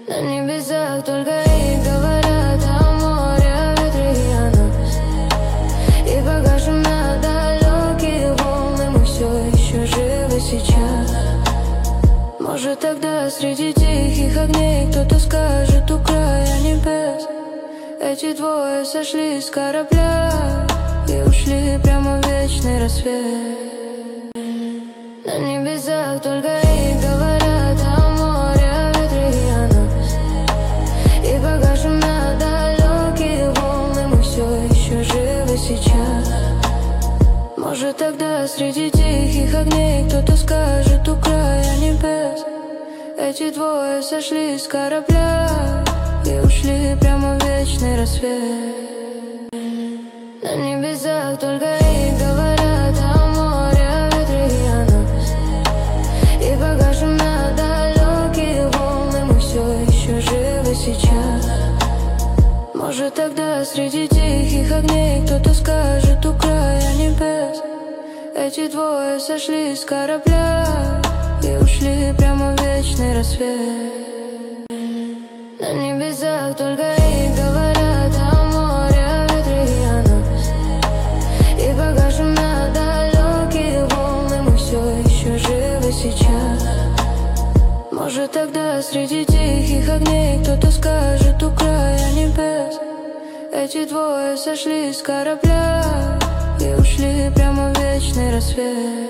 На небесах только и говорят о море, о ветре и о нас. И пока шумят далекие волны, мы все еще живы сейчас. Может, тогда среди тихих огней кто-то скажет у края небес: эти двое сошли с корабля и ушли прямо в вечный рассвет. На небесах только и говорят о море, о ветре и о нас. И пока шумят далекие волны, мы все еще живы сейчас. Может, тогда среди тихих огней кто-то скажет у края небес: эти двое сошли с корабля и ушли прямо в вечный рассвет. На небесах только и говорят о море, о ветре и о нас. И пока шумят далекие волны, мы все еще живы сейчас. Может, тогда среди тихих огней кто-то скажет у края небес: эти двое сошли с корабля и ушли прямо в вечный рассвет. На небесах только и говорят о море, о ветре и о нас. И пока шумят далекие волны, мы все еще живы сейчас. Может, тогда среди тихих огней кто-то скажет у края небес: эти двое сошли с корабля и ушли прямо в вечный рассвет.